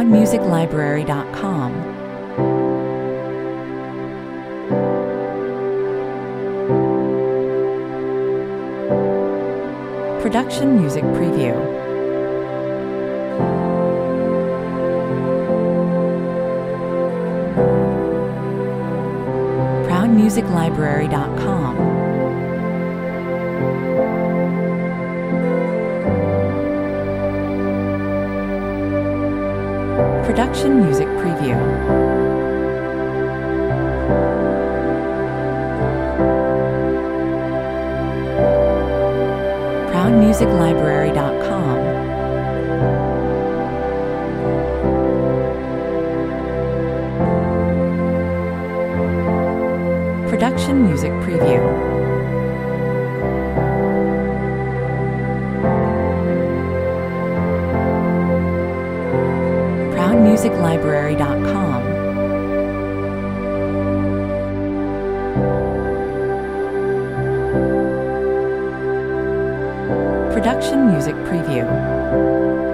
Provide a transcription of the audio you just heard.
ProudMusicLibrary.com. Production Music Preview. ProudMusicLibrary.com. Production Music Preview. ProudMusicLibrary.com. Production Music Preview. ProudMusicLibrary.com. Production Music Preview.